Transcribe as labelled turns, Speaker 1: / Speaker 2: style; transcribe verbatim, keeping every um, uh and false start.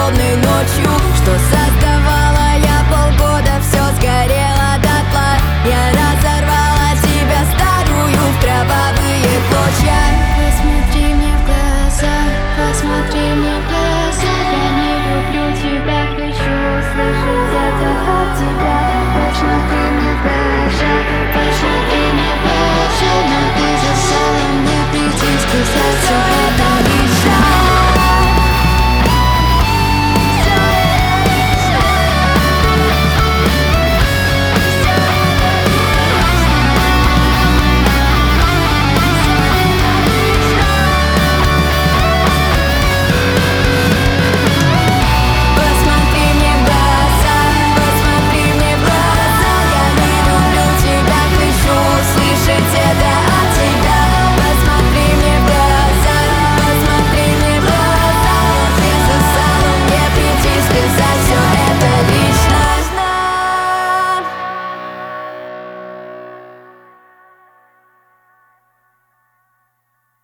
Speaker 1: холодной ночью. Что создавала я полгода, все сгорело дотла. Я разорвала тебя старую в кровавые клочья.
Speaker 2: Посмотри мне в глаза, посмотри мне в глаза. Я не люблю тебя, хочу услышать это от тебя. Точно ты